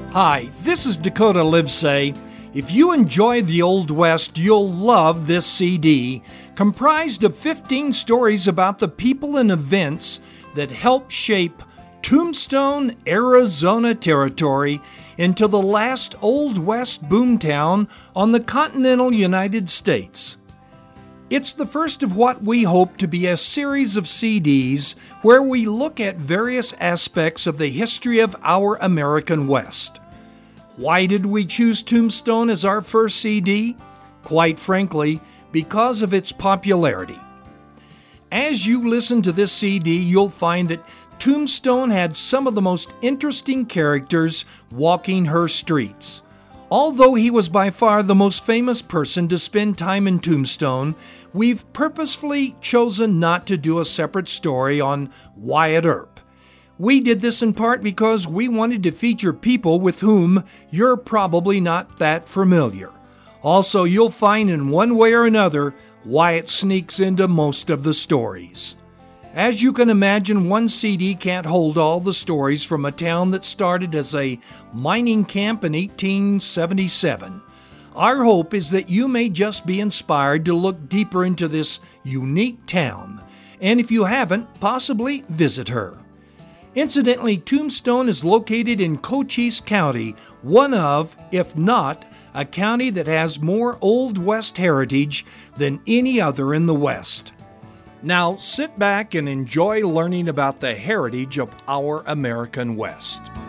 Hi, this is Dakota Livesay. If you enjoy the Old West, you'll love this CD, comprised of 15 stories about the people and events that helped shape Tombstone, Arizona territory into the last Old West boomtown on the continental United States. It's the first of what we hope to be a series of CDs where we look at various aspects of the history of our American West. Why did we choose Tombstone as our first CD? Quite frankly, because of its popularity. As you listen to this CD, you'll find that Tombstone had some of the most interesting characters walking her streets. Although he was by far the most famous person to spend time in Tombstone, we've purposefully chosen not to do a separate story on Wyatt Earp. We did this in part because we wanted to feature people with whom you're probably not that familiar. Also, you'll find in one way or another, Wyatt sneaks into most of the stories. As you can imagine, one CD can't hold all the stories from a town that started as a mining camp in 1877. Our hope is that you may just be inspired to look deeper into this unique town, and if you haven't, possibly visit her. Incidentally, Tombstone is located in Cochise County, one of, if not, a county that has more Old West heritage than any other in the West. Now sit back and enjoy learning about the heritage of our American West.